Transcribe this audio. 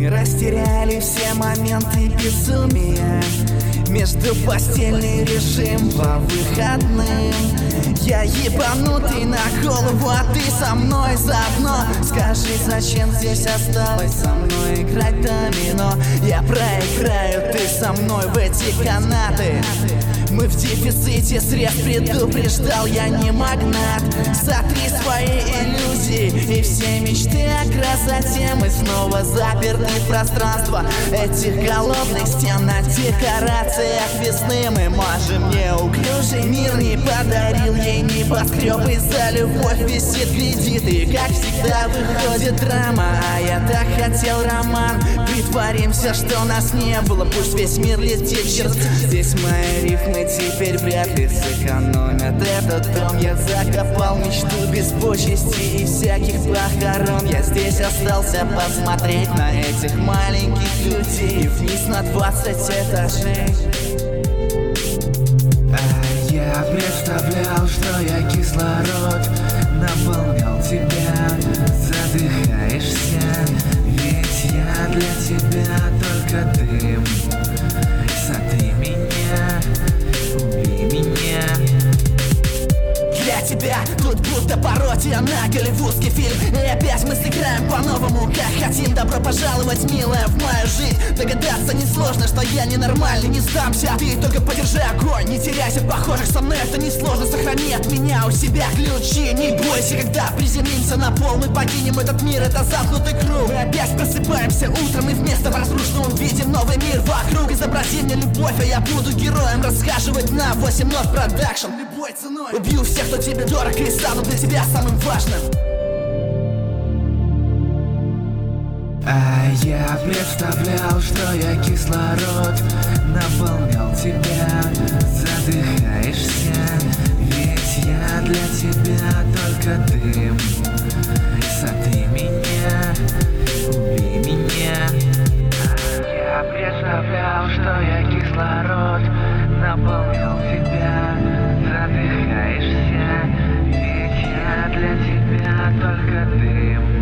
Мы растеряли все моменты безумия. Между постельный режим по выходным. Я ебанутый на голову, а ты со мной заодно. Скажи, зачем здесь осталось со мной играть домино? Я проиграю, ты со мной в эти канаты. Мы в дефиците средств, предупреждал, я не магнат. Сотри свои иллюзии и все мечты о красоте. Мы снова заперты в пространство этих голодных стен. На декорациях весны мы можем неуклюжий. Мир не подарил ей небоскреб, и за любовь висит кредит. И как всегда выходит драма, а я так хотел роман. Притворимся, что нас не было, пусть весь мир летит в черт. Здесь мои рифмы теперь вряд ли сэкономят этот дом. Я закопал мечту без почести и всяких похорон. Я здесь остался посмотреть на этих маленьких людей вниз на 20 этажей. А я представлял, что я кислород наполнял тебя, задыхаешься, ведь я для тебя только дым. Сотри меня, убей меня. Для тебя тут будто пародия на голливудский фильм. И опять мы сыграем по-новому, как хотим. Добро пожаловать, милая, в мою жизнь. Догадаться несложно, что я ненормальный, не сдамся. Ты только подержи огонь, не теряйся в похожих, со мной это несложно. Сохрани от меня у себя ключи. Не бойся, когда приземлимся на пол, мы покинем этот мир, это замкнутый круг. Мы опять просыпаемся утром и вместо разрушенного видим новый мир вокруг. Изобрази мне любовь, а я буду героем расхаживать на 8 нот продакшн. Любой ценой убью всех, кто тебе дорог, и стану для тебя самым важным. А я представлял, что я кислород наполнял тебя, задыхаешься, ведь я для тебя только дым. Сотри меня, убей меня. Я представлял, что я кислород наполнял тебя, задыхаешься, ведь я для тебя только дым.